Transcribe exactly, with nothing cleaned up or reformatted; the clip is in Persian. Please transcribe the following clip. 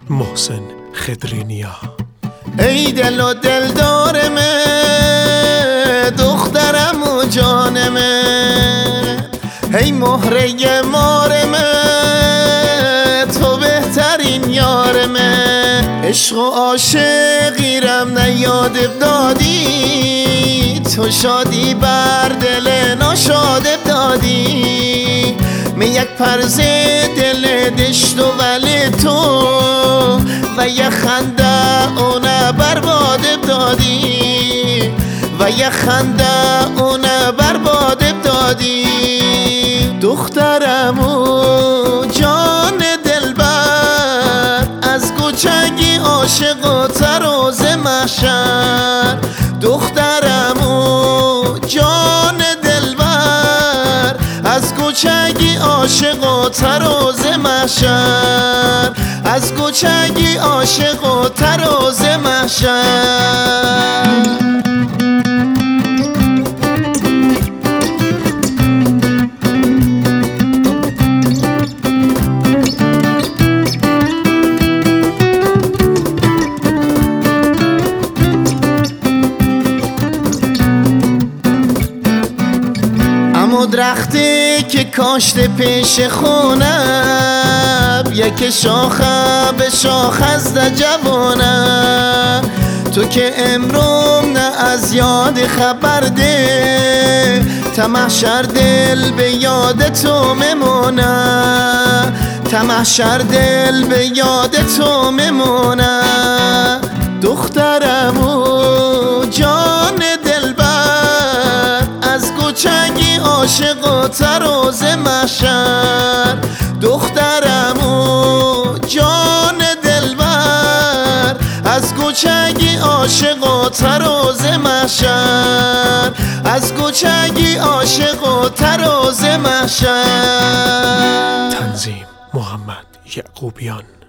محسن خدرینیا. ای دل و دلدارمه، دخترم و جانمه، ای مهره مارمه، تو بهترین یارمه. عشق و عاشقیرم نیاد دادی، تو شادی بر دل ناشاد دادی. می یک پرزه دل دشت و ولی تو و یک خنده اونه برباد دادی، و یک خنده اونه برباد دادی. دخترم و جان دلبر، از کوچگی عاشق و تراز محشر. دخترم و جان دلبر، از کوچگی عاشق و تراز محشر، از کوچگی عاشق و تراز محشر. درختی که کاشته پیش خونم، یک شاخه به شاخ از ده جوانم. تو که امروم نه از یاد خبر ده، تا محشر دل به یاد تو میمونه، تا محشر دل به یاد تو میمونه. دخترم و جان دلبر، از کوچگی عاشق و تراز محشر. دخترم و جان دلبر، از کوچگی عاشق و تراز محشر، از کوچگی عاشق و تراز محشر. تنظیم محمد یعقوبیان.